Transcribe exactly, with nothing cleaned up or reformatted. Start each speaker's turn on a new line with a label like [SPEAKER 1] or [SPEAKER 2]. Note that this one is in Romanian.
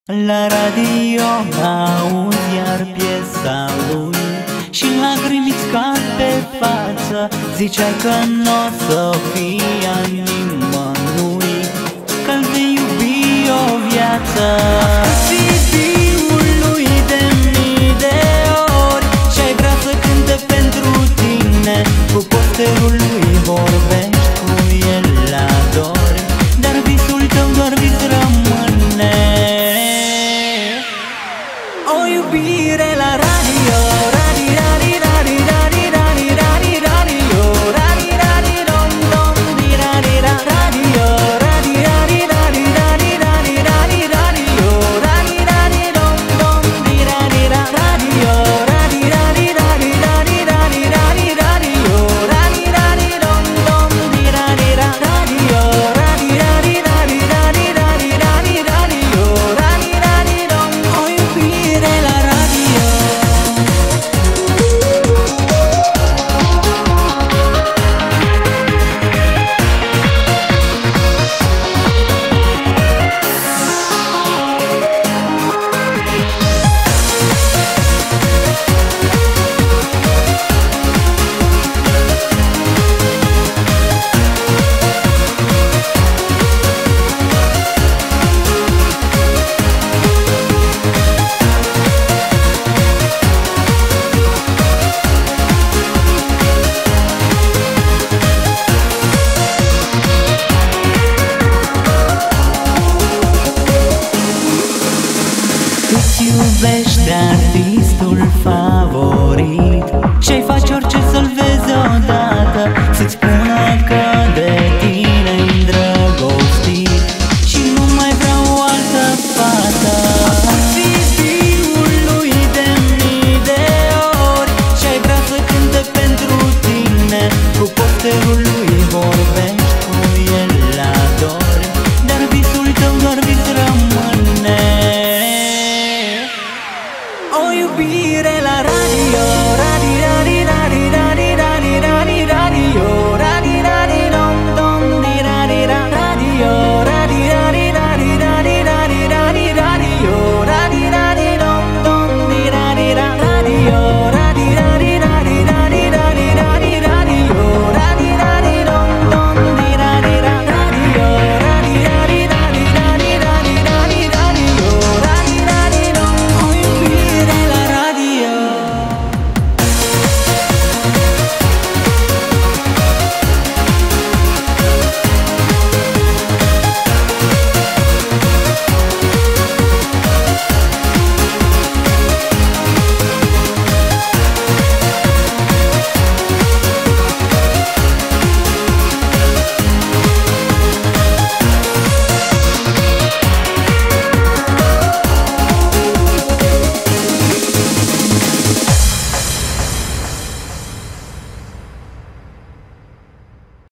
[SPEAKER 1] La radio auzi iar piesa lui și lacrimi scad pe față. Ziceai că n-o să fie a nimănui, că-l vei iubi o viață. C D-ul lui de mii de ori și-ai vrea să cânte pentru tine. Cu posterul lui vorbești cu el la dor, dar visul tău doar vis rămâne. O iubire la radio, radi, radi, radi, radi, radi, radi, radio, radi, radi, dom, dom, di, radi, ra, radio, radi, radi, radi, radi, radi, radi, radio, radi, radi, dom, dom, di, radi, ra, radio, radi, radi, radi, radi, radi, radi, radio, radi, radi, dom, dom, di, radi, ra, radio, radi, radi, radi, radi, radi, radi, radio, radi, radi, dom. O iubire la radio. Îți iubește artistul favorit și-ai face orice să-l vezi odată.